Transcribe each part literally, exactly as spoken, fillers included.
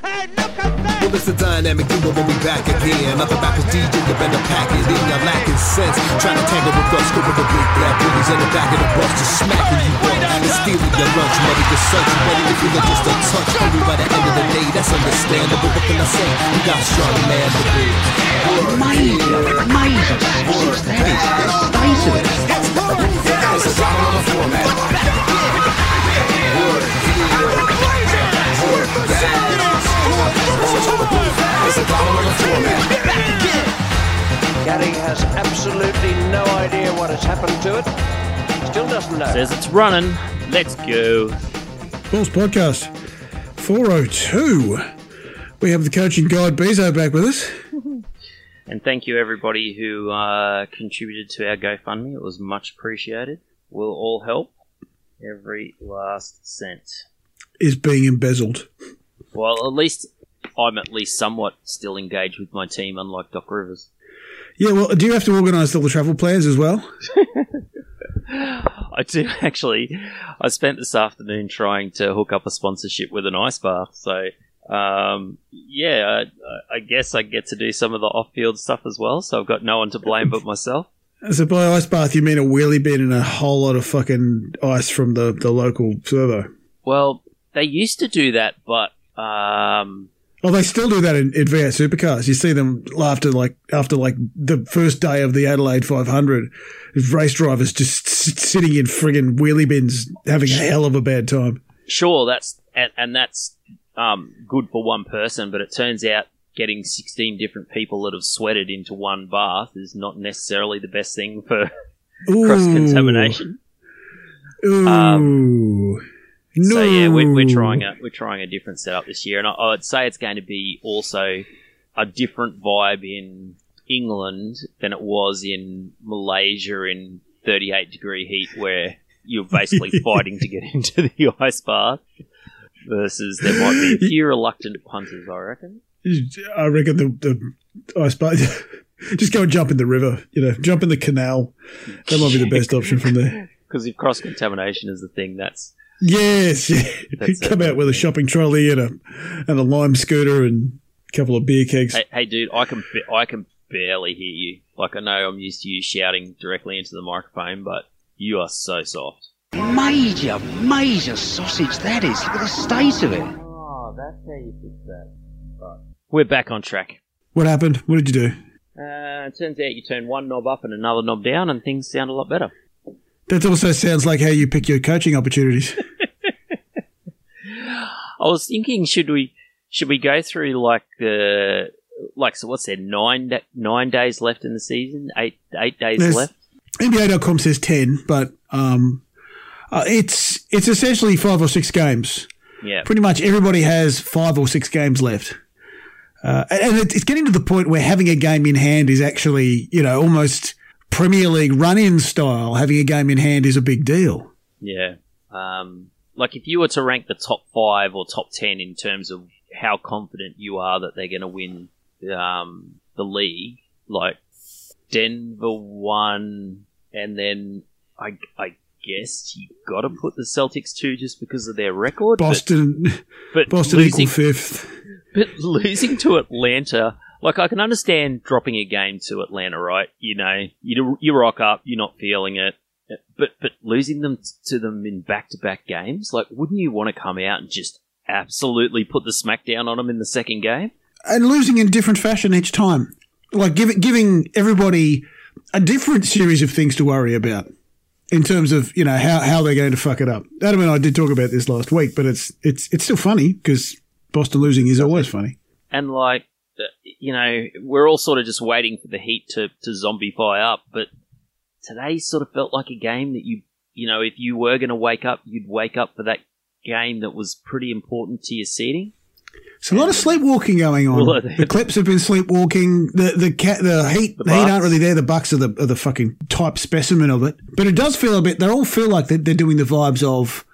Hey, look at that! Well, it's a dynamic duo when we back again. Other rappers D J, you better pack it in. You're lacking sense. Trying to tangle with us, scoop of the big black bullies in the back of the bus, just smacking you up and stealing your lunch money. The search you ready to feel it just a touch. Only by the end of the day, that's understandable. What can I say? You got strong man to be. Major, major sausage, that is the state of it. It's a dollar on the floor, man. Word, it's a dollar on the floor, man. Gary has absolutely no idea what has happened to it. Still doesn't know. Says it's running. Let's go. Pulse Podcast four oh two. We have the coaching guide Bezo back with us. And thank you everybody who uh, contributed to our GoFundMe. It was much appreciated. We'll all help. Every last cent is being embezzled. Well, at least I'm at least somewhat still engaged with my team, unlike Doc Rivers. Yeah, well, do you have to organise all the travel plans as well? I do, actually. I spent this afternoon trying to hook up a sponsorship with an ice bath, so... Um, yeah, I, I guess I get to do some of the off-field stuff as well, so I've got no one to blame but myself. So by ice bath, you mean a wheelie bin and a whole lot of fucking ice from the, the local servo? Well, they used to do that, but... Um, oh, they still do that in, in V eight supercars. You see them after like after like the first day of the Adelaide five hundred, race drivers just s- sitting in friggin' wheelie bins having a hell of a bad time. Sure, that's and, and that's... Um, good for one person, but it turns out getting sixteen different people that have sweated into one bath is not necessarily the best thing for cross-contamination. Ooh. Um, no. So yeah, we're, we're trying a we're trying a different setup this year, and I, I'd say it's going to be also a different vibe in England than it was in Malaysia in thirty-eight degree heat, where you're basically fighting to get into the ice bath. Versus there might be a few reluctant punters, I reckon. I reckon the, the ice bath. Just go and jump in the river, you know, jump in the canal. That might be the best option from there. Because if cross-contamination is the thing, that's... Yes, yeah. That's Come out with a shopping trolley and a, and a lime scooter and a couple of beer kegs. Hey, hey dude, I can I can barely hear you. Like, I know I'm used to you shouting directly into the microphone, but you are so soft. Major, major sausage, that is. Look at the state of it. Oh, that's how you fix that. Right. We're back on track. What happened? What did you do? Uh, it turns out you turn one knob up and another knob down and things sound a lot better. That also sounds like how you pick your coaching opportunities. I was thinking, should we should we go through like the like so? What's there? Nine da- nine days left in the season. Eight eight days There's, left. N B A dot com says ten, but um, uh, it's it's essentially five or six games. Yeah, pretty much everybody has five or six games left, uh, and it's getting to the point where having a game in hand is actually, you know, almost Premier League run-in style. Having a game in hand is a big deal. Yeah. Um, like if you were to rank the top five or top ten in terms of how confident you are that they're going to win um, the league, like Denver won, and then I, I guess you got to put the Celtics two just because of their record. Boston, but, but Boston losing, equal fifth. But losing to Atlanta, like I can understand dropping a game to Atlanta, right? You know, you you rock up, you're not feeling it. But but losing them to them in back-to-back games, like, wouldn't you want to come out and just absolutely put the smackdown on them in the second game? And losing in different fashion each time. Like give, giving everybody a different series of things to worry about in terms of, you know, how, how they're going to fuck it up. Adam and I did talk about this last week, but it's it's it's still funny because Boston losing is always funny. And, like, you know, we're all sort of just waiting for the Heat to, to zombify up, but today sort of felt like a game that you, you know, if you were going to wake up, you'd wake up for that game that was pretty important to your seeding. There's a lot of sleepwalking going on. Well, the Clips have been sleepwalking. The the cat, the Heat, the, the Heat aren't really there. The Bucks are the are the fucking type specimen of it. But it does feel a bit. They all feel like they're, they're doing the vibes of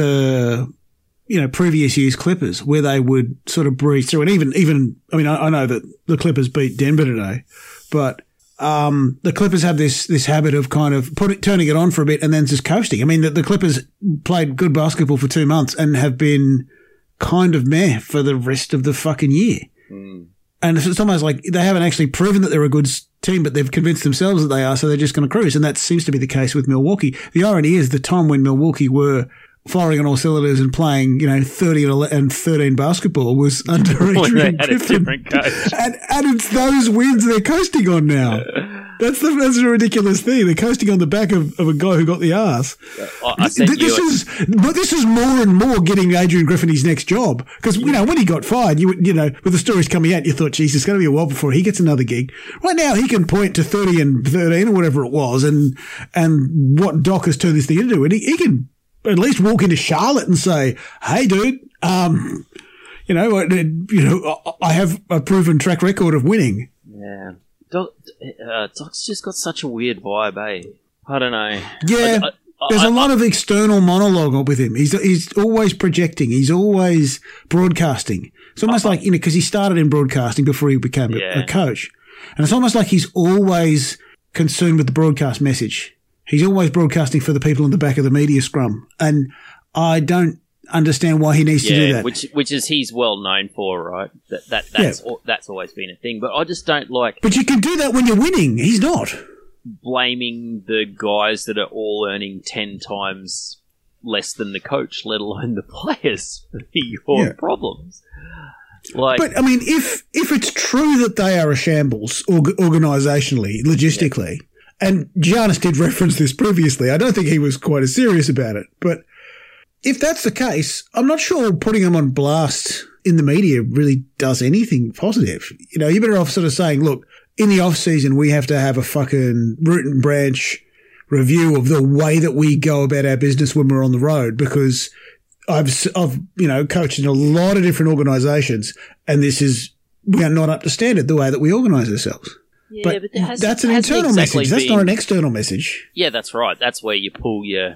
the, you know, previous year's Clippers, where they would sort of breeze through. And even even I mean, I, I know that the Clippers beat Denver today, but. Um, the Clippers have this this habit of kind of put it, turning it on for a bit and then just coasting. I mean, the, the Clippers played good basketball for two months and have been kind of meh for the rest of the fucking year. Mm. And it's almost like they haven't actually proven that they're a good team, but they've convinced themselves that they are, so they're just going to cruise. And that seems to be the case with Milwaukee. The irony is the time when Milwaukee were firing on all cylinders and playing, you know, thirty and thirteen basketball was under Adrian Griffin. And, and it's those wins they're coasting on now. That's the that's a ridiculous thing. They're coasting on the back of, of a guy who got the arse. I, I this you is, but this is more and more getting Adrian Griffin his next job because you know when he got fired, you you know with the stories coming out, you thought, geez, it's going to be a while before he gets another gig. Right now, he can point to thirty and thirteen or whatever it was, and and what Doc has turned this thing into, and he, he can at least walk into Charlotte and say, "Hey, dude, um, you know, you know, I have a proven track record of winning." Yeah. Doc, uh, Doc's just got such a weird vibe, eh? I don't know. Yeah, I, I, there's I, a lot I, of external monologue with him. He's he's always projecting. He's always broadcasting. It's almost like, you know, because he started in broadcasting before he became yeah. a, a coach. And it's almost like he's always concerned with the broadcast message. He's always broadcasting for the people in the back of the media scrum. And I don't understand why he needs yeah, to do that. Which which is he's well known for, right? That that that's yeah. that's always been a thing. But I just don't like. But you can do that when you're winning. He's not blaming the guys that are all earning ten times less than the coach, let alone the players, for your yeah. problems. Like, but I mean, if if it's true that they are a shambles org- organisationally, logistically, yeah. and Giannis did reference this previously, I don't think he was quite as serious about it, but. If that's the case, I'm not sure putting them on blast in the media really does anything positive. You know, you're better off sort of saying, look, in the off season, we have to have a fucking root and branch review of the way that we go about our business when we're on the road, because I've, I've, you know, coached in a lot of different organisations, and this is, we are not up to standard the way that we organise ourselves. Yeah, but, but has, that's an internal exactly message. That's been, not an external message. Yeah, that's right. That's where you pull your...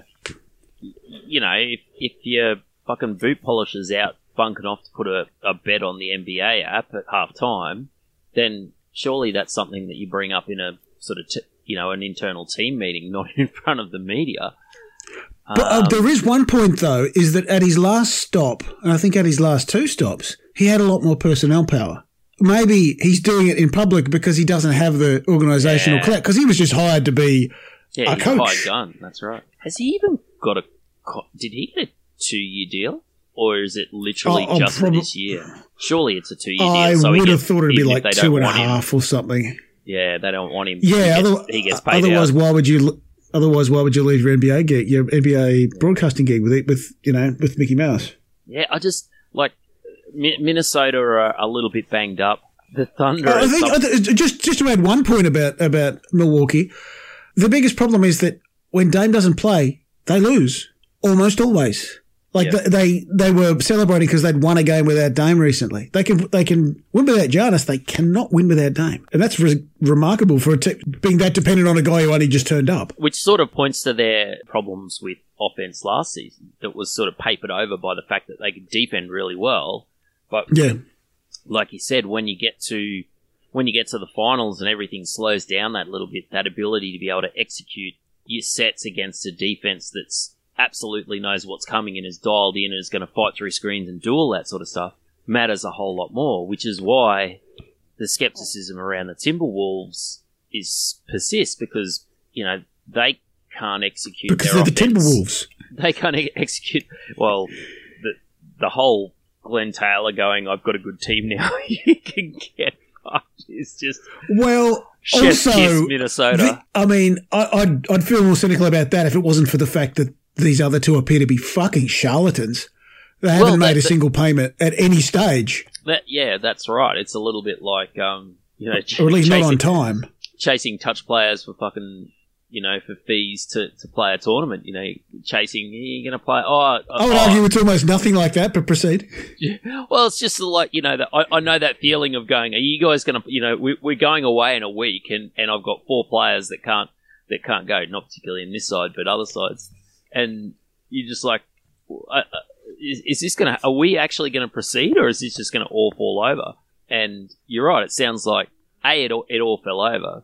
You know, if, if your fucking boot polisher's out bunking off to put a, a bet on the N B A app at half time, then surely that's something that you bring up in a sort of, t- you know, an internal team meeting, not in front of the media. But uh, um, there is one point, though, is that at his last stop, and I think at his last two stops, he had a lot more personnel power. Maybe he's doing it in public because he doesn't have the organisational yeah. clout, because he was just hired to be yeah, a he's coach. a hired gun, that's right. Has he even got a... Did he get a two-year deal, or is it literally oh, just prob- for this year? Surely it's a two-year deal. I so would gets, have thought it'd be like two and a half him, or something. Yeah, they don't want him. Yeah, he gets, other, he gets paid otherwise, out. why would you? Otherwise, why would you leave your N B A gig, your N B A broadcasting gig with with you know with Mickey Mouse? Yeah, I just like Minnesota are a little bit banged up. The Thunder. Uh, I think some- just just to add one point about about Milwaukee, the biggest problem is that when Dame doesn't play, they lose. Almost always. Like yep. they, they were celebrating because they'd won a game without Dame recently. They can they can win without Giannis. They cannot win without Dame, and that's re- remarkable for te- being that dependent on a guy who only just turned up. Which sort of points to their problems with offense last season. That was sort of papered over by the fact that they could defend really well, but yeah, like you said, when you get to when you get to the finals and everything slows down that little bit, that ability to be able to execute your sets against a defense that's absolutely knows what's coming and is dialed in and is going to fight through screens and do all that sort of stuff matters a whole lot more, which is why the skepticism around the Timberwolves is persists because, you know, they can't execute because their they're offense. the Timberwolves. They can't execute, well, the, the whole Glenn Taylor going, I've got a good team now, you can get fucked. It's just... Well... Chef's also, kiss, Minnesota. The, I mean, I, I'd, I'd feel more cynical about that if it wasn't for the fact that these other two appear to be fucking charlatans. They haven't well, made that, a single payment at any stage. That, yeah, that's right. It's a little bit like, um, you know, ch- or at least chasing, not on time. Chasing touch players for fucking, you know, for fees to, to play a tournament. You know, chasing, you're going to play. Oh, I would oh, argue it's almost nothing like that, but proceed. Well, it's just like, you know, that I, I know that feeling of going, are you guys going to, you know, we, we're going away in a week and, and I've got four players that can't, that can't go, not particularly in this side, but other sides. And you're just like, uh, is, is this going to, are we actually going to proceed or is this just going to all fall over? And you're right, it sounds like, A, it all, it all fell over.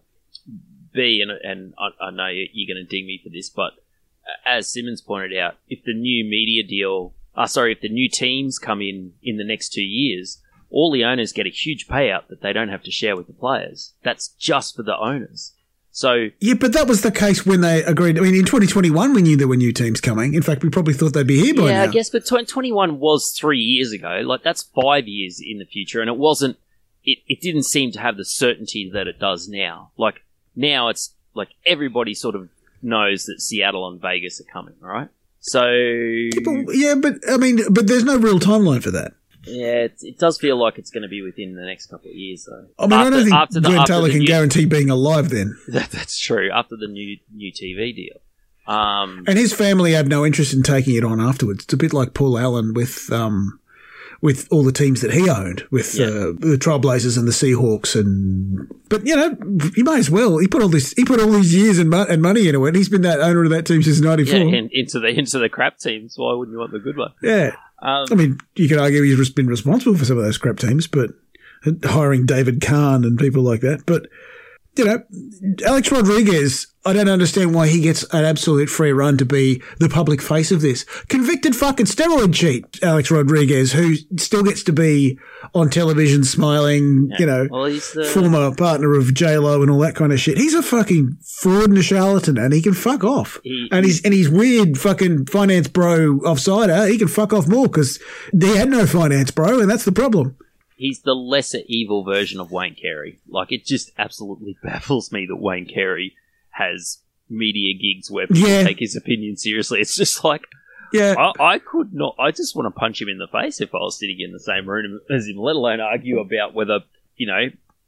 B, and, and I, I know you're going to ding me for this, but as Simmons pointed out, if the new media deal uh, sorry, if the new teams come in in the next two years, all the owners get a huge payout that they don't have to share with the players. That's just for the owners. So yeah, but that was the case when they agreed. I mean, in twenty twenty-one, we knew there were new teams coming. In fact, we probably thought they'd be here by yeah, now. I guess, but twenty twenty-one was three years ago. Like, that's five years in the future, and it wasn't. It, it didn't seem to have the certainty that it does now. Like, now it's like everybody sort of knows that Seattle and Vegas are coming, right? So yeah, but, yeah, but I mean, but there's no real timeline for that. Yeah, it, it does feel like it's going to be within the next couple of years, though. I mean, after, I don't think after the, Glenn after Taylor the can new, guarantee being alive then. That, that's true. After the new new T V deal, um, and his family have no interest in taking it on afterwards. It's a bit like Paul Allen with um, with all the teams that he owned, with yeah. uh, the Trailblazers and the Seahawks, and but you know, he may as well. He put all this, he put all these years and, mo- and money into it. He's been that owner of that team since ninety-four. Yeah, and into the into the crap teams. Why wouldn't you want the good one? Yeah. Um, I mean, you could argue he's been responsible for some of those crap teams, but hiring David Kahn and people like that. But, you know, Alex Rodriguez, I don't understand why he gets an absolute free run to be the public face of this. Convicted fucking steroid cheat, Alex Rodriguez, who still gets to be on television smiling, yeah. you know, well, he's the- former partner of J-Lo and all that kind of shit. He's a fucking fraud and a charlatan, and he can fuck off. He, and he's and he's weird fucking finance bro offsider. He can fuck off more because they had no finance bro, and that's the problem. He's the lesser evil version of Wayne Carey. Like, it just absolutely baffles me that Wayne Carey has media gigs where people Yeah. take his opinion seriously. It's just like, Yeah. I, I could not, I just want to punch him in the face if I was sitting in the same room as him, let alone argue about whether, you know,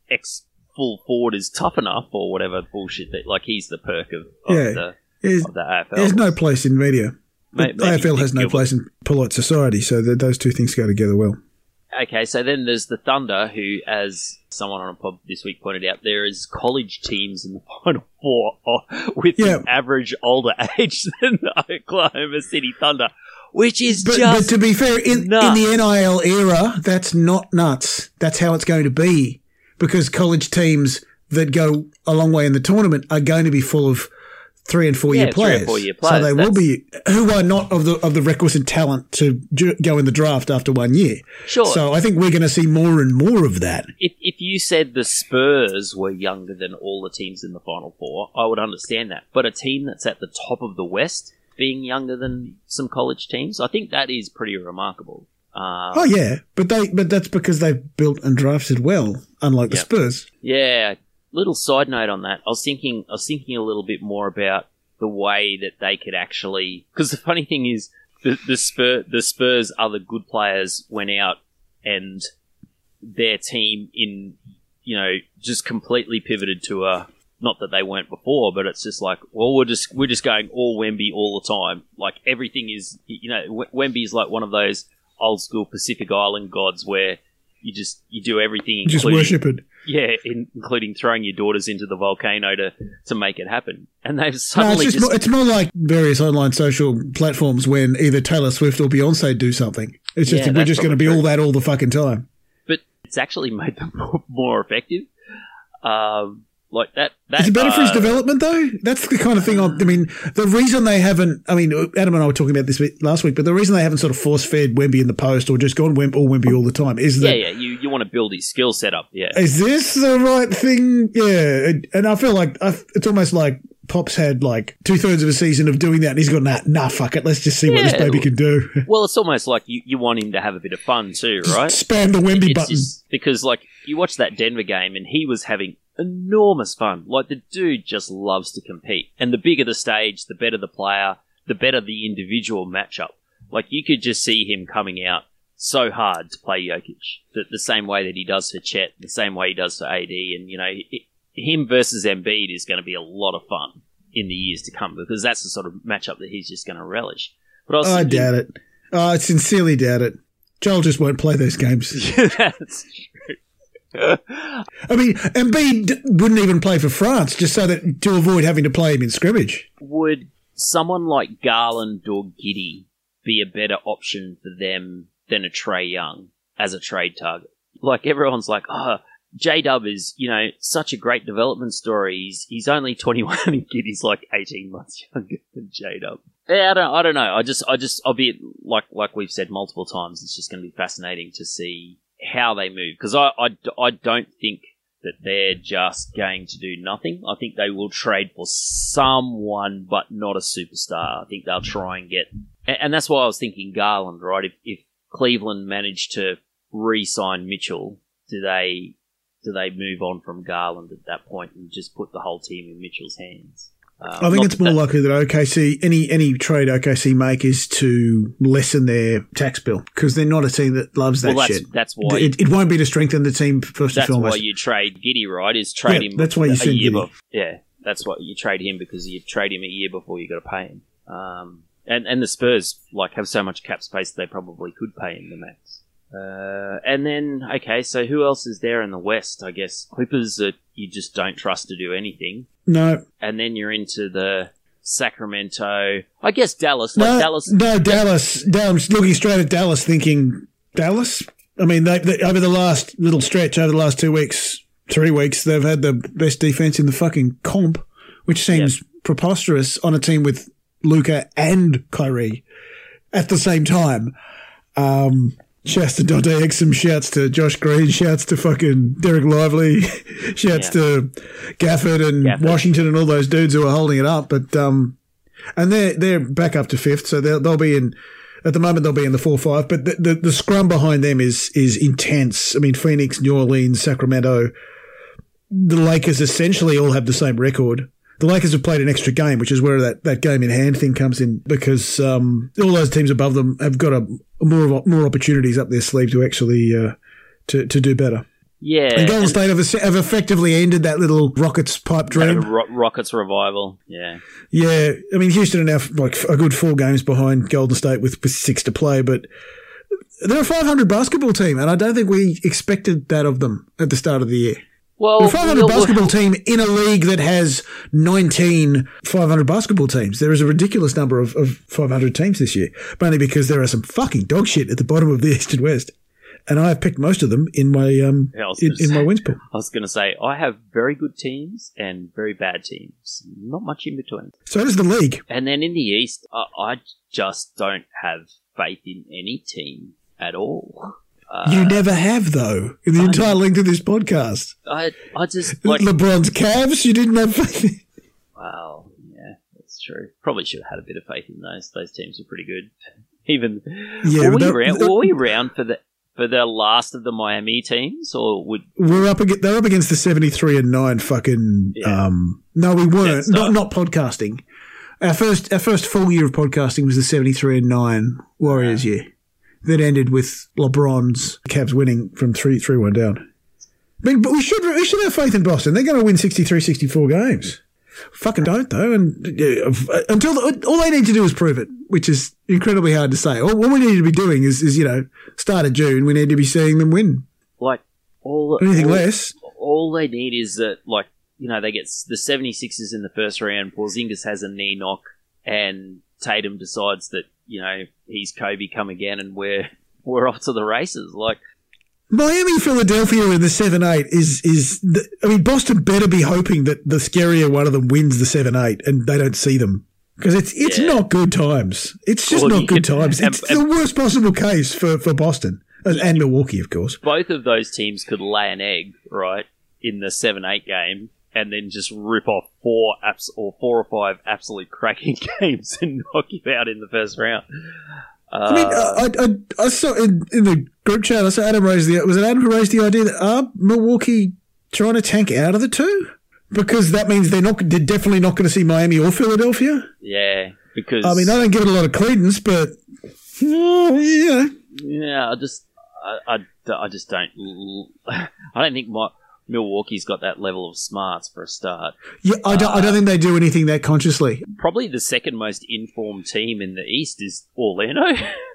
X full forward is tough enough or whatever bullshit that, like, he's the perk of, of, Yeah. the, There's, of the A F L. there's no place in media. Maybe- The A F L maybe has no Gilbert. place in polite society, so that those two things go together well. Okay, so then there's the Thunder, who, as someone on a pod this week pointed out, there is college teams in the Final Four with Yeah. an average older age than the Oklahoma City Thunder, which is But, just but to be fair, in, in nuts. the N I L era, that's not nuts. That's how it's going to be because college teams that go a long way in the tournament are going to be full of three and four Yeah, year three or players. four-year So players, they will that's- be who are not of the of the requisite talent to ju- go in the draft after one year. Sure. So I think we're going to see more and more of that. If if you said the Spurs were younger than all the teams in the Final Four, I would understand that. But a team that's at the top of the West being younger than some college teams, I think that is pretty remarkable. Uh, Oh yeah, but they but that's because they've built and drafted well, unlike the Yep. Spurs. Yeah. Little side note on that. I was thinking. I was thinking a little bit more about the way that they could actually. Because the funny thing is, the the Spurs, the Spurs other good players went out and their team in, you know, just completely pivoted to a. Not that they weren't before, but it's just like, well, we're just we're just going all Wemby all the time. Like everything is, you know, Wemby is like one of those old school Pacific Island gods where you just you do everything, Just including- worship it. Yeah, in, including throwing your daughters into the volcano to, to make it happen. And they've No, it's suddenly just, just... more, it's more like various online social platforms when either Taylor Swift or Beyonce do something. It's just Yeah, that we're that's just going to probably be true. all that all the fucking time. but it's actually made them more, more effective. Um, like that... that Is it better for his uh, development though? That's the kind of thing. I, I mean, the reason they haven't. I mean, Adam and I were talking about this week, last week, but the reason they haven't sort of force fed Wemby in the post or just gone Wemby, all Wemby all the time is Yeah, that. yeah, you, you want to build his skill set up, yeah. Is this the right thing? Yeah, and- and I feel like I, it's almost like Pop's had like two thirds of a season of doing that, and he's gone, nah, nah, fuck it, let's just see what this Yeah. baby can do. Well, it's almost like you, you want him to have a bit of fun too, right? Spam the Wemby It's button. just because, like, you watch that Denver game and he was having enormous fun. Like, the dude just loves to compete. And the bigger the stage, the better the player, the better the individual matchup. Like, you could just see him coming out so hard to play Jokic. The, the same way that he does for Chet, the same way he does for A D. And, you know, it, him versus Embiid is going to be a lot of fun in the years to come because that's the sort of matchup that he's just going to relish. But I, was I thinking- doubt it. Oh, I sincerely doubt it. Joel just won't play those games. That's true. I mean, Embiid wouldn't even play for France just so that to avoid having to play him in scrimmage. Would someone like Garland or Giddey be a better option for them than a Trae Young as a trade target? Like, everyone's like, oh, J-Dub is, you know, such a great development story. He's, he's only twenty-one and Giddy's like eighteen months younger than J-Dub. Yeah, I don't, I don't know. I just, I just, I'll be like, like we've said multiple times. It's just going to be fascinating to see how they move because I, I, I don't think that they're just going to do nothing. I think they will trade for someone, but not a superstar. I think they'll try and get, and, and that's why I was thinking Garland, right? If, if Cleveland managed to re-sign Mitchell, do they, do they move on from Garland at that point and just put the whole team in Mitchell's hands? Um, I think it's more that, likely that O K C, any any trade O K C make is to lessen their tax bill because they're not a team that loves that well, that's, shit. That's why it, it won't be to strengthen the team first that's and foremost. why you trade Giddy, right? Is trade yeah, him. That's why you a send year Giddy. Before, yeah, that's what you trade him because you trade him a year before you got to pay him. Um, and and the Spurs like have so much cap space they probably could pay him the max. Uh, and then okay, so who else is there in the West? I guess Clippers that you just don't trust to do anything. No, and then you're into the Sacramento. I guess Dallas. Like no, Dallas. No, Dallas. I'm looking straight at Dallas thinking, Dallas? I mean, they, they, over the last little stretch, over the last two weeks, three weeks, they've had the best defense in the fucking comp, which seems yep. preposterous on a team with Luka and Kyrie at the same time. Um, shouts to Dante Exum, shouts to Josh Green, shouts to fucking Derek Lively, shouts yeah. to Gafford and Gafford. Washington and all those dudes who are holding it up. But um, and they're they're back up to fifth, so they'll they'll be in. At the moment, they'll be in the four five. But the, the the scrum behind them is is intense. I mean, Phoenix, New Orleans, Sacramento, the Lakers essentially all have the same record. The Lakers have played an extra game, which is where that, that game in hand thing comes in, because um, all those teams above them have got a, more more opportunities up their sleeve to actually uh, to to do better. Yeah, and Golden State have, have effectively ended that little Rockets pipe dream. Ro- Rockets revival. Yeah, yeah. I mean, Houston are now like a good four games behind Golden State with, with six to play, but they're a five hundred basketball team, and I don't think we expected that of them at the start of the year. Well, a five hundred we'll, basketball team in a league that has nineteen five hundred basketball teams. There is a ridiculous number of, of five hundred teams this year, mainly because there are some fucking dog shit at the bottom of the East and West. And I have picked most of them in my um yeah, in, in my wins pool. I was going to say, I have very good teams and very bad teams. Not much in between. So does the league. And then in the East, I, I just don't have faith in any team at all. Uh, you never have, though, in the I, entire length of this podcast. I I just... Like, LeBron's Cavs, you didn't have faith in. Well, yeah, that's true. Probably should have had a bit of faith in those. Those teams were pretty good. Even... Yeah, were, we around, were we around for the... For the last of the Miami teams, or would we're up against? They're up against the seventy-three and nine. Fucking yeah. um, no, we weren't. Not not podcasting. Our first our first full year of podcasting was the seventy-three and nine Warriors yeah. year. That ended with LeBron's Cavs winning from three three one down. I mean, but we should we should have faith in Boston. They're going to win sixty-three sixty-four games. Fucking don't though, and uh, until the, all they need to do is prove it, which is incredibly hard to say. All, all we need to be doing is, is you know, start of June, we need to be seeing them win. Like all anything all, less. All they need is that, like, you know, they get the seventy-sixers in the first round. Porzingis has a knee knock, and Tatum decides that, you know, he's Kobe come again, and we're we're off to the races. Like. Miami, Philadelphia in the seven eight is, is the, I mean, Boston better be hoping that the scarier one of them wins the seven eight and they don't see them. Because it's it's yeah. not good times. It's just well, not good times. It's and, and, the worst possible case for, for Boston. And, and Milwaukee, of course. Both of those teams could lay an egg, right, in the seven eight game and then just rip off four abs- or four or five absolute cracking games and knock you out in the first round. Uh, I mean, I, I, I saw in, in the group chat, I saw Adam raise the, was it Adam who raised the idea that are Milwaukee trying to tank out of the two? Because that means they're not, they're definitely not going to see Miami or Philadelphia. Yeah, because. I mean, I don't give it a lot of credence, but, oh, yeah. Yeah, I just, I, I, I just don't, I don't think my, Milwaukee's got that level of smarts for a start. Yeah, I don't, uh, I don't think they do anything that consciously. Probably the second most informed team in the East is Orlando.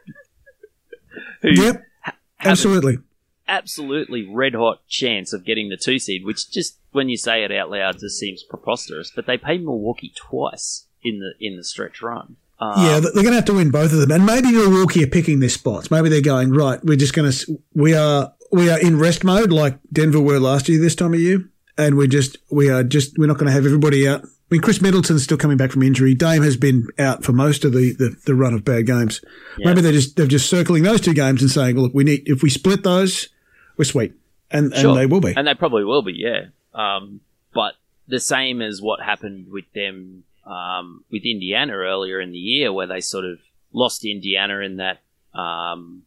who yep, absolutely. Absolutely red-hot chance of getting the two seed, which just, when you say it out loud, just seems preposterous. But they played Milwaukee twice in the in the stretch run. Um, yeah, they're going to have to win both of them. And maybe Milwaukee are picking their spots. Maybe they're going, right, we're just going to, we are we are in rest mode like Denver were last year this time of year, and we're just we are just we're not going to have everybody out. I mean, Chris Middleton's still coming back from injury. Dame has been out for most of the, the, the run of bad games. Yeah. Maybe they're just they're just circling those two games and saying, "Look, we need if we split those, we're sweet," and sure. and they will be, and they probably will be, yeah. Um, but the same as what happened with them um, with Indiana earlier in the year, where they sort of lost to Indiana in that um,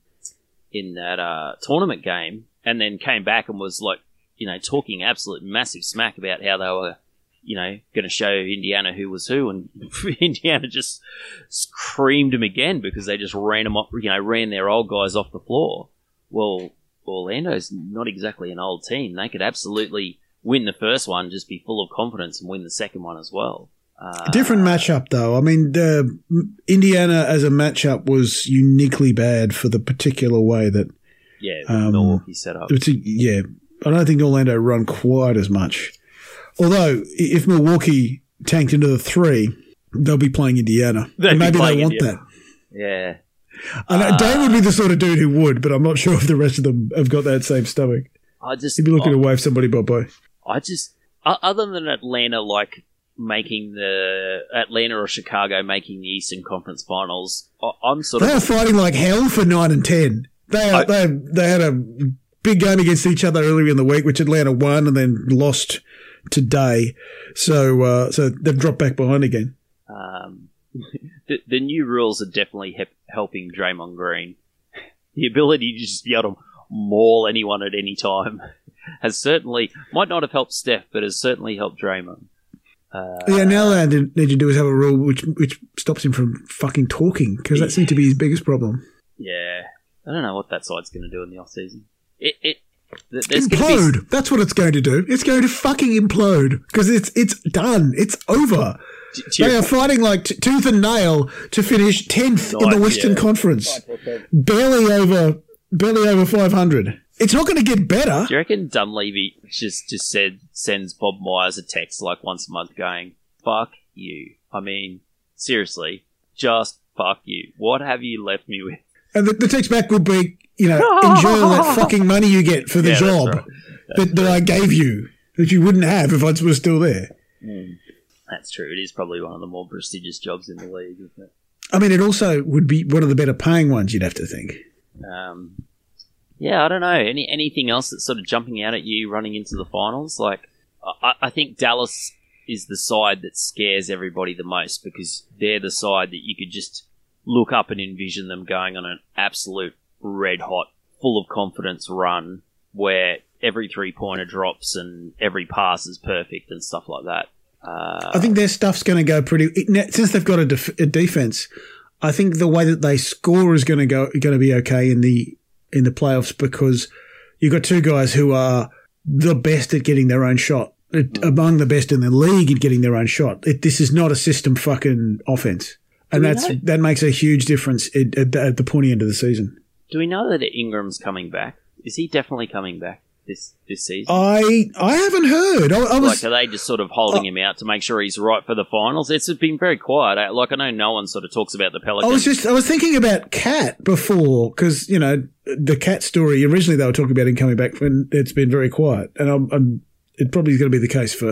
in that uh, tournament game, and then came back and was like, you know, talking absolute massive smack about how they were, you know, going to show Indiana who was who, and Indiana just creamed them again because they just ran them up, you know, ran their old guys off the floor. Well, Orlando's not exactly an old team. They could absolutely win the first one, just be full of confidence, and win the second one as well. Uh, Different matchup, though. I mean, uh, Indiana as a matchup was uniquely bad for the particular way that yeah, um, Milwaukee set up. It's a, yeah, I don't think Orlando run quite as much. Although, if Milwaukee tanked into the three, they'll be playing Indiana. They'd and maybe be they want Indiana. that. Yeah. I know, uh, Dave would be the sort of dude who would, but I'm not sure if the rest of them have got that same stomach. I just He'd be looking I, to wave somebody bye-bye. I just, other than Atlanta, like making the Atlanta or Chicago making the Eastern Conference Finals, I, I'm sort they of are fighting like hell for nine and ten. They are, I, they they had a big game against each other earlier in the week, which Atlanta won and then lost today. So uh, so they've dropped back behind again. Um, the, the new rules are definitely he- helping Draymond Green. The ability to just be able to maul anyone at any time has certainly, might not have helped Steph, but has certainly helped Draymond. Uh, yeah, now all they need to do is have a rule which which stops him from fucking talking, because that seems to be his biggest problem. Yeah. I don't know what that side's going to do in the off-season. It, it, implode. Be... That's what it's going to do. It's going to fucking implode, because it's it's done. It's over. Do, do they you... are fighting like t- tooth and nail to finish tenth in the Western yeah. Conference. Barely over, barely over five hundred. It's not going to get better. Do you reckon Dunleavy just, just said sends Bob Myers a text like once a month going, fuck you? I mean, seriously, just fuck you. What have you left me with? And the, the text back would be, you know, enjoy all that fucking money you get for the yeah, job right. that, that I gave you, that you wouldn't have if I was still there. Mm. That's true. It is probably one of the more prestigious jobs in the league, isn't it? I mean, it also would be one of the better paying ones, you'd have to think. Um, yeah, I don't know. Any anything else that's sort of jumping out at you running into the finals? Like, I, I think Dallas is the side that scares everybody the most, because they're the side that you could just look up and envision them going on an absolute red-hot, full of confidence run where every three-pointer drops and every pass is perfect and stuff like that. Uh, I think their stuff's going to go pretty... Since they've got a, def, a defense, I think the way that they score is going to go going to be okay in the in the playoffs, because you've got two guys who are the best at getting their own shot, mm. among the best in the league at getting their own shot. It, this is not a system fucking offense. And that's know? that makes a huge difference at, at, at the pointy end of the season. Do we know that Ingram's coming back? Is he definitely coming back this this season? I I haven't heard. I, I was, like, are they just sort of holding uh, him out to make sure he's right for the finals? It's been very quiet. Like, I know no one sort of talks about the Pelicans. I was just I was thinking about Cat before, because, you know, the Cat story, originally they were talking about him coming back, and it's been very quiet. And I'm, I'm it probably is going to be the case for,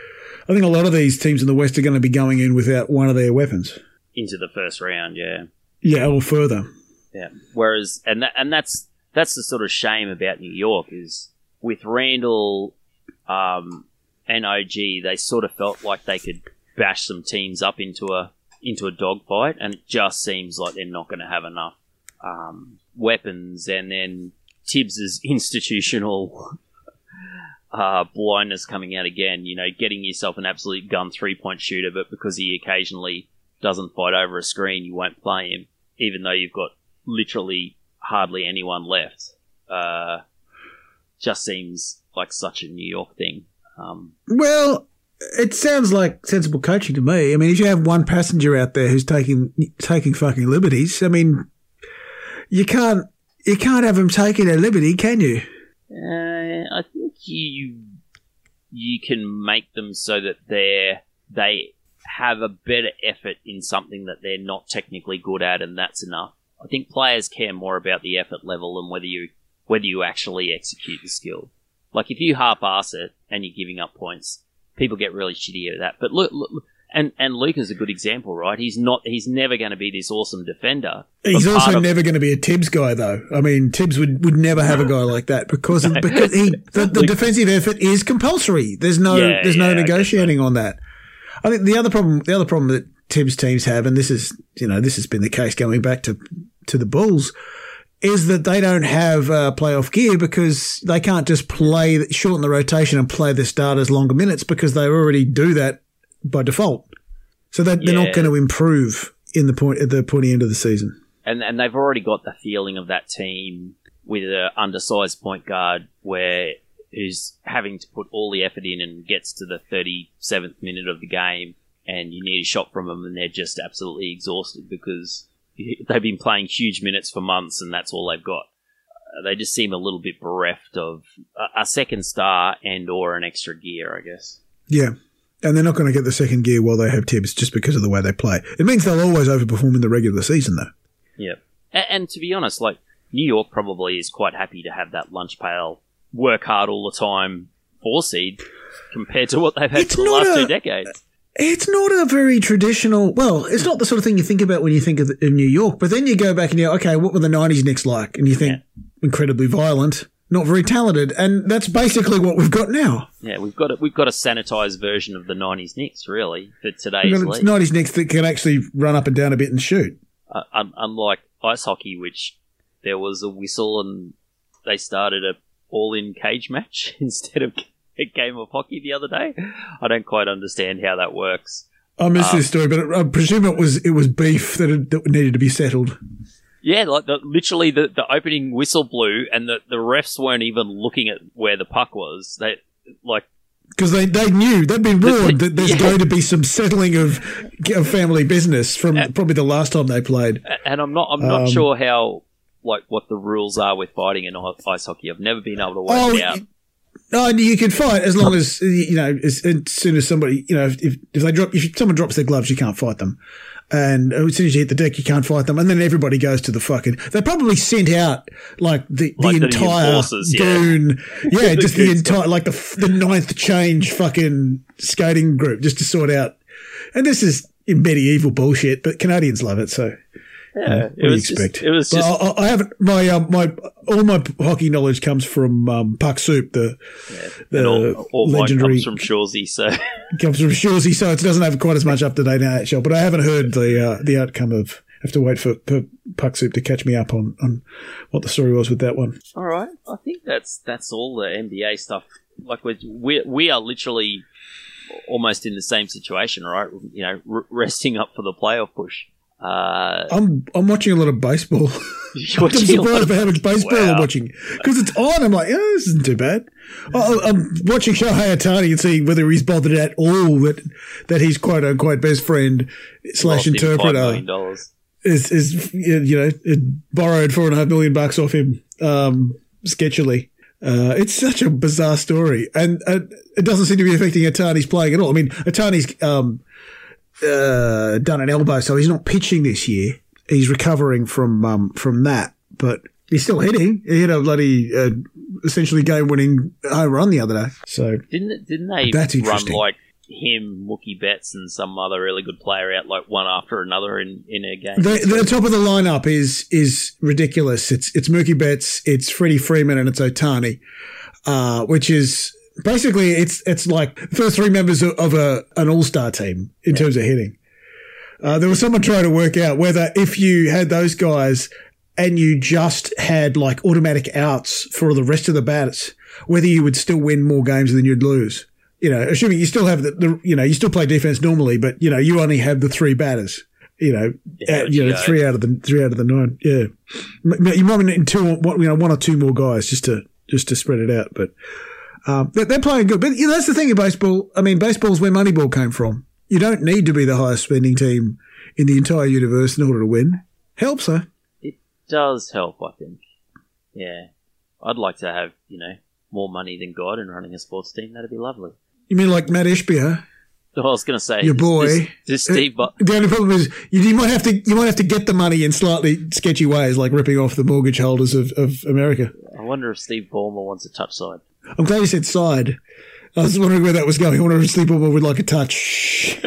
I think a lot of these teams in the West are going to be going in without one of their weapons. Into the first round, yeah. Yeah, or further. Yeah. Whereas, and that, and that's that's the sort of shame about New York, is with Randall um, and O G, they sort of felt like they could bash some teams up into a into a dogfight, and it just seems like they're not going to have enough um, weapons. And then Tibbs's institutional uh, blindness coming out again. You know, getting yourself an absolute gun three point shooter, but because he occasionally doesn't fight over a screen, you won't play him, even though you've got literally hardly anyone left. Uh, just seems like such a New York thing. Um, well, it sounds like sensible coaching to me. I mean, if you have one passenger out there who's taking taking fucking liberties, I mean, you can't you can't have him taking a liberty, can you? Uh, I think you you can make them so that they're they. have a better effort in something that they're not technically good at, and that's enough. I think players care more about the effort level and whether you whether you actually execute the skill. Like, if you half-ass it and you're giving up points, people get really shitty at that. But look, look and, and Luca's a good example, right? He's not, he's never going to be this awesome defender. He's also of, never going to be a Tibbs guy, though. I mean, Tibbs would, would never have a guy like that because, no, because he, the, the defensive effort is compulsory. There's no, yeah, there's no yeah, negotiating on that. I think the other problem, the other problem that Tibbs teams have, and this is, you know, this has been the case going back to, to the Bulls, is that they don't have uh, playoff gear because they can't just play, shorten the rotation and play the starters longer minutes because they already do that by default. So they, they're yeah. not going to improve in the point at the pointy end of the season. And and they've already got the feeling of that team with an undersized point guard where who's having to put all the effort in and gets to the thirty-seventh minute of the game and you need a shot from them and they're just absolutely exhausted because they've been playing huge minutes for months and that's all they've got. Uh, they just seem a little bit bereft of a, a second star and or an extra gear, I guess. Yeah. And they're not going to get the second gear while they have Tibbs just because of the way they play. It means they'll always overperform in the regular season, though. Yeah. And, and to be honest, like, New York probably is quite happy to have that lunch pail, work hard all the time, four seed, compared to what they've had it's for the last a, two decades. It's not a very traditional, well, it's not the sort of thing you think about when you think of, of New York, but then you go back and you go, okay, what were the nineties Knicks like? And you think, yeah. incredibly violent. Not very talented, and that's basically what we've got now. Yeah, we've got a, we've got a sanitized version of the nineties Knicks, really, for today's league. nineties Knicks that can actually run up and down a bit and shoot. Uh, un- unlike ice hockey, which there was a whistle and they started a all-in cage match instead of a game of hockey the other day. I don't quite understand how that works. I missed um, this story, but I presume it was it was beef that, it, that needed to be settled. Yeah, like the, literally the, the opening whistle blew and the, the refs weren't even looking at where the puck was. They like because they, they knew they'd been warned that there's yeah. going to be some settling of, of family business from and, probably the last time they played. And I'm not I'm not um, sure how like what the rules are with fighting in ice hockey. I've never been able to work oh, it out. No, you can fight as long as you know as, as soon as somebody you know if if they drop if someone drops their gloves, you can't fight them. And as soon as you hit the deck, you can't fight them. And then everybody goes to the fucking... They probably sent out, like, the, the like entire forces, goon... Yeah, yeah just the entire... Like, the the ninth change fucking skating group just to sort out... And this is medieval bullshit, but Canadians love it, so... Yeah, uh, it, was just, it was just... I, I haven't... My, um, my... All my hockey knowledge comes from um, Puck Soup, the, yeah, the all, all legendary... comes from Shoresy, so... comes from Shoresy, so it doesn't have quite as much up-to-date in A H L, but I haven't heard the uh, the outcome of... have to wait for, for Puck Soup to catch me up on, on what the story was with that one. All right. I think that's that's all the N B A stuff. Like, we're, we we are literally almost in the same situation, right? You know, r- resting up for the playoff push. Uh, I'm I'm watching a lot of baseball. I'm surprised by how much baseball wow. I'm watching because it's on. I'm like, oh, this isn't too bad. I, I'm watching Shohei Ohtani and seeing whether he's bothered at all that that his quote unquote best friend slash interpreter is is you know borrowed four and a half million bucks off him um, sketchily. Uh, it's such a bizarre story, and uh, it doesn't seem to be affecting Ohtani's playing at all. I mean, Ohtani's um, uh, done an elbow, so he's not pitching this year. He's recovering from um, from that, but he's still hitting. He hit a bloody uh, essentially game-winning home run the other day. So didn't didn't they that's run like him, Mookie Betts, and some other really good player out like one after another in, in a game? The, the top of the lineup is is ridiculous. It's it's Mookie Betts, it's Freddie Freeman, and it's Ohtani, uh, which is basically it's it's like the first three members of, of a an all-star team in yeah. terms of hitting. Uh, there was someone trying to work out whether if you had those guys and you just had like automatic outs for the rest of the batters, whether you would still win more games than you'd lose. You know, assuming you still have the, the you know, you still play defense normally, but you know, you only have the three batters. You know, yeah, at, you know, three out of the three out of the nine. Yeah, you might need two, you know, one or two more guys just to just to spread it out. But um, they're, they're playing good. But you know, that's the thing in baseball. I mean, baseball's where Moneyball came from. You don't need to be the highest spending team in the entire universe in order to win. Helps, huh? It does help, I think. Yeah. I'd like to have, you know, more money than God in running a sports team. That'd be lovely. You mean like Matt Ishbia? I was going to say your boy. This, this Steve. Bo- the only problem is you, you might have to you might have to get the money in slightly sketchy ways, like ripping off the mortgage holders of, of America. I wonder if Steve Ballmer wants a touch side. I'm glad you said side. I was wondering where that was going. I wonder if Steve Ballmer would like a touch.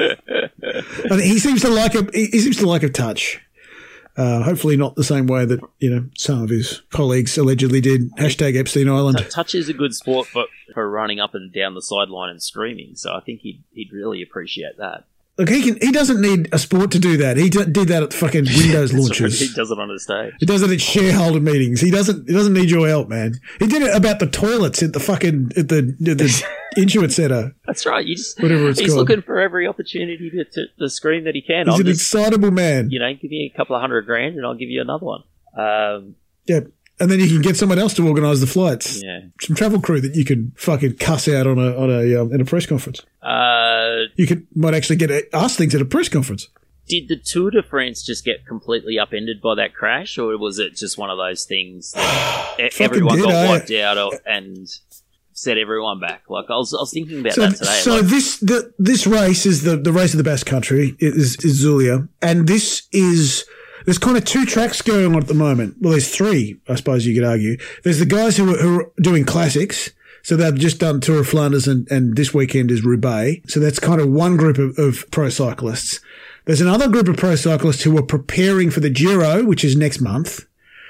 I think he seems to like a he, he seems to like a touch. Uh, hopefully not the same way that, you know, some of his colleagues allegedly did. Hashtag Epstein Island. T- touch is a good sport for, for running up and down the sideline and screaming, so I think he'd, he'd really appreciate that. Look, he can. He doesn't need a sport to do that. He d- did that at the fucking Windows launches. He does it on the stage. He does it at shareholder meetings. He doesn't. He doesn't need your help, man. He did it about the toilets at the fucking at the at the Intuit Centre. That's right. You just whatever it's he's called. looking for every opportunity to, to, to scream that he can. He's I'm an just, excitable man. You know, give me a couple of hundred grand and I'll give you another one. Um, yeah. And then you can get someone else to organise the flights. Yeah. Some travel crew that you can fucking cuss out on a on a um, in a press conference. Uh, you could might actually get asked things at a press conference. Did the Tour de France just get completely upended by that crash, or was it just one of those things that everyone did, got I, wiped out and set everyone back? Like I was, I was thinking about so, that today. So like, this the, this race is the, the race of the Basque Country. It is, is Zulia, and this is. There's kind of two tracks going on at the moment. Well, there's three, I suppose you could argue. There's the guys who are, who are doing classics. So they've just done Tour of Flanders and, and this weekend is Roubaix. So that's kind of one group of, of pro cyclists. There's another group of pro cyclists who are preparing for the Giro, which is next month.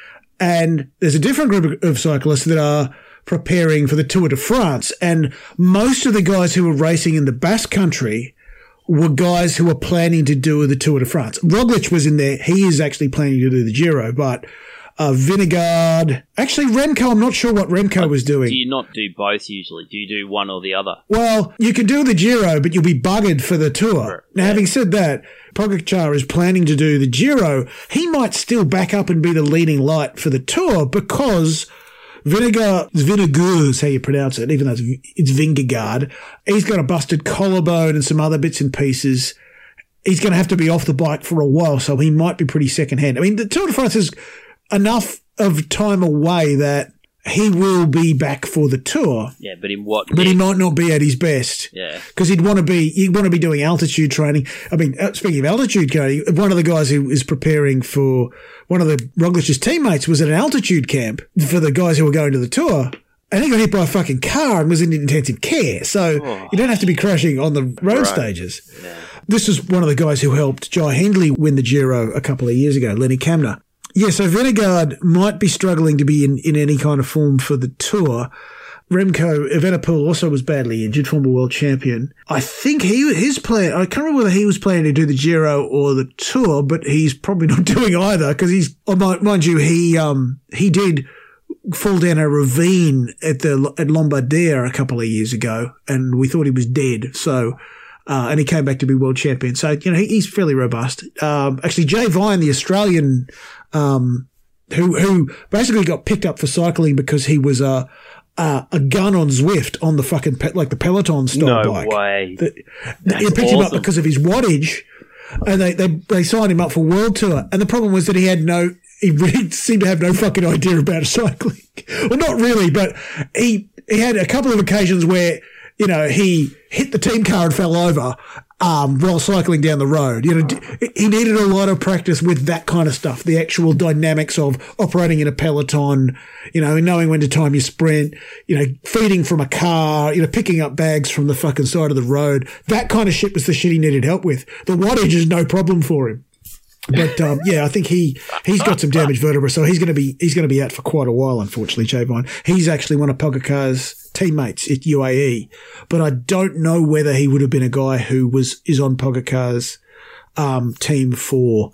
And there's a different group of cyclists that are preparing for the Tour de France. And most of the guys who are racing in the Basque Country were guys who were planning to do the Tour de France. Roglic was in there. He is actually planning to do the Giro, but uh, Vingegaard, actually Remco, I'm not sure what Remco was doing. Do you not do both usually? Do you do one or the other? Well, you can do the Giro, but you'll be buggered for the Tour. Right. Now, yeah. having said that, Pogacar is planning to do the Giro. He might still back up and be the leading light for the Tour because Vinegar, Vinegar is how you pronounce it, even though it's, it's Vingegaard. He's got a busted collarbone and some other bits and pieces. He's going to have to be off the bike for a while, so he might be pretty second-hand. I mean, the Tour de France is enough of time away that he will be back for the Tour. Yeah, but in what? But he might not be at his best. Yeah, because he'd want to be he'd want to be doing altitude training. I mean, speaking of altitude training, one of the guys who is preparing for one of the Roglic's teammates was at an altitude camp for the guys who were going to the Tour. And he got hit by a fucking car and was in intensive care. So oh. you don't have to be crashing on the road right. stages. Yeah. This is one of the guys who helped Jai Hindley win the Giro a couple of years ago, Lenny Kamner. Yeah, so Vingegaard might be struggling to be in, in any kind of form for the Tour. Remco Evenepoel also was badly injured, former world champion. I think he his plan, I can't remember whether he was planning to do the Giro or the Tour, but he's probably not doing either because he's, oh, mind you, he um he did fall down a ravine at the at Lombardia a couple of years ago, and we thought he was dead. So, uh, and he came back to be world champion. So, you know, he, he's fairly robust. Um, actually, Jay Vine, the Australian, um, who who basically got picked up for cycling because he was a uh, a gun on Zwift on the fucking pe- like the Peloton style no bike. No way. The, they picked awesome. him up because of his wattage, and they, they they signed him up for World Tour. And the problem was that he had no. He really seemed to have no fucking idea about cycling. Well, not really, but he he had a couple of occasions where, you know, he hit the team car and fell over um, while cycling down the road. You know, he needed a lot of practice with that kind of stuff, the actual dynamics of operating in a peloton, you know, knowing when to time your sprint, you know, feeding from a car, you know, picking up bags from the fucking side of the road. That kind of shit was the shit he needed help with. The wattage is no problem for him. But um, yeah, I think he he's got some damaged vertebrae, so he's going to be he's going to be out for quite a while. Unfortunately, Jay Vine. He's actually one of Pogacar's teammates at U A E, but I don't know whether he would have been a guy who was is on Pogacar's um, team for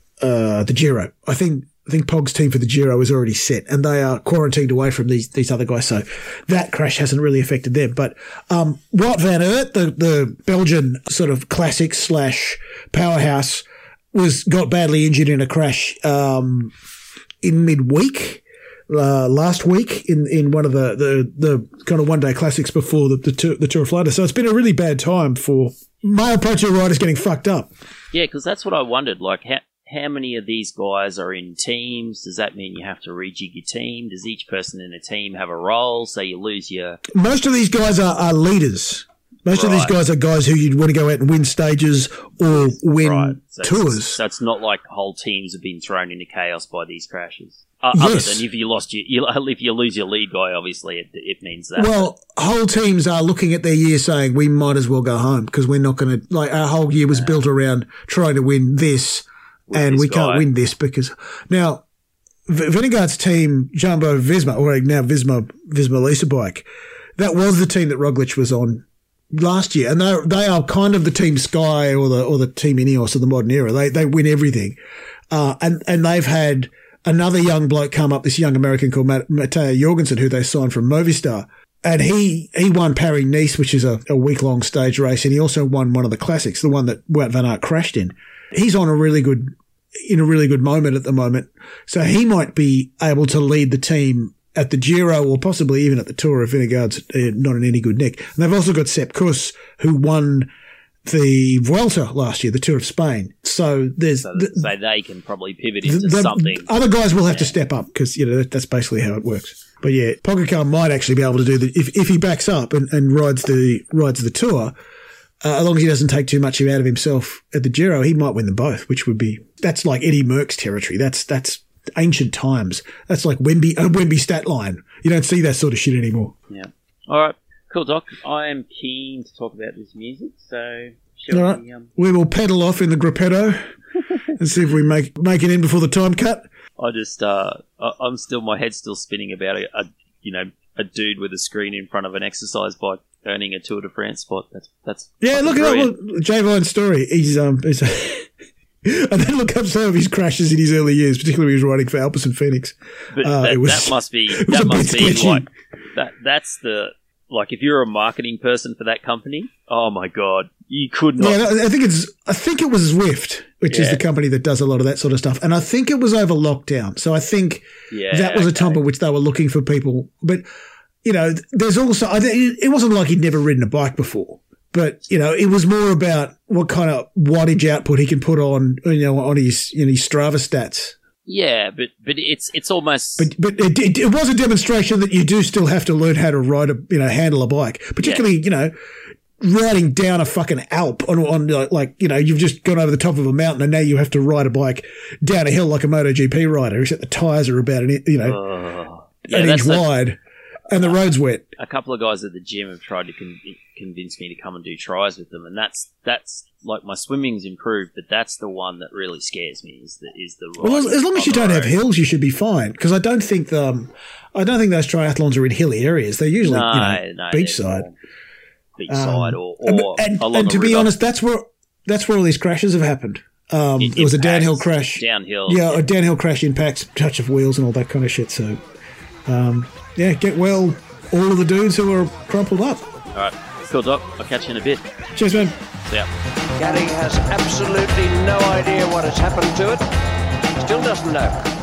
uh, the Giro. I think I think Pog's team for the Giro is already set, and they are quarantined away from these these other guys. So that crash hasn't really affected them. But um, Wout van Aert, the the Belgian sort of classic slash powerhouse, was got badly injured in a crash um, in midweek uh, last week in, in one of the, the, the kind of one day classics before the the tour, the Tour of Flanders. So it's been a really bad time for male pro tour riders getting fucked up. Yeah, because that's what I wondered. Like, how how many of these guys are in teams? Does that mean you have to rejig your team? Does each person in a team have a role? So you lose your most of these guys are, are leaders. Most right. of these guys are guys who you'd want to go out and win stages or win right. so tours. So it's not like whole teams have been thrown into chaos by these crashes. Uh, yes. Other than if you lost your, you, if you lose your lead guy, obviously it, it means that. Well, whole teams are looking at their year saying we might as well go home because we're not going to. Like our whole year was yeah. built around trying to win this, With and this we guy. can't win this because now v- Vingegaard's team, Jumbo Visma, or now Visma Visma Lease Bike, that was the team that Roglic was on last year, and they they are kind of the Team Sky or the or the Team Ineos of the modern era. They they win everything, uh, and and they've had another young bloke come up, this young American called Matt, Matteo Jorgensen, who they signed from Movistar. And he, he won Paris-Nice, which is a, a week-long stage race, and he also won one of the classics, the one that Wout van Aert crashed in. He's on a really good, in a really good moment at the moment. So he might be able to lead the team at the Giro or possibly even at the Tour if Vingegaard's uh, not in any good nick. And they've also got Sepp Kuss, who won the Vuelta last year, the Tour of Spain. So there's so, the, so they can probably pivot into the, something. Other guys will have yeah. to step up because you know that, that's basically how it works. But yeah, Pogacar might actually be able to do the if if he backs up and, and rides the rides the Tour, uh, as long as he doesn't take too much out of himself at the Giro, he might win them both. Which would be that's like Eddie Merckx territory. That's that's ancient times. That's like Wemby uh, Wemby stat line. You don't see that sort of shit anymore. Yeah. All right. Cool, Doc. I am keen to talk about this music, so shall All right. we, um... we will pedal off in the Gruppetto and see if we make make it in before the time cut. I just, uh, I, I'm still, my head's still spinning about a, a, you know, a dude with a screen in front of an exercise bike earning a Tour de France spot. That's, that's yeah. Look brilliant. at that. Look, Javine's story. He's um, he's and then look up some of his crashes in his early years, particularly when he was riding for Alpecin Phoenix. But uh, that, it was, that must be, that must be glitchy. like that. That's the. Like, if you're a marketing person for that company, oh my god, you could not. Yeah, I think it's. I think it was Zwift, which yeah. is the company that does a lot of that sort of stuff, and I think it was over lockdown. So I think yeah, that was okay. a time at which they were looking for people. But you know, there's also. I think it wasn't like he'd never ridden a bike before, but you know, it was more about what kind of wattage output he can put on, you know, on his you know, his Strava stats. Yeah, but but it's it's almost. But but it, it, it was a demonstration that you do still have to learn how to ride a you know handle a bike, particularly yeah. you know riding down a fucking Alp on on like you know you've just gone over the top of a mountain and now you have to ride a bike down a hill like a MotoGP rider, except the tyres are about an you know uh, yeah, an inch a, wide and the road's wet. A couple of guys at the gym have tried to con- convince me to come and do tries with them, and that's that's. Like, my swimming's improved, but that's the one that really scares me. Is the is the well, as, as long as you don't road. have hills, you should be fine. Because I don't think the, um, I don't think those triathlons are in hilly areas. They're usually no, you know, no, beachside, beachside, um, or, or and, along and to a be river. honest, that's where that's where all these crashes have happened. Um, it, it was a impacts, downhill crash, downhill, yeah, yeah, a downhill crash impacts, touch of wheels, and all that kind of shit. So, um, yeah, get well, all of the dudes who are crumpled up. All right, cool, Doc. I'll catch you in a bit. Cheers, man. See ya. Gary has absolutely no idea what has happened to it. Still doesn't know.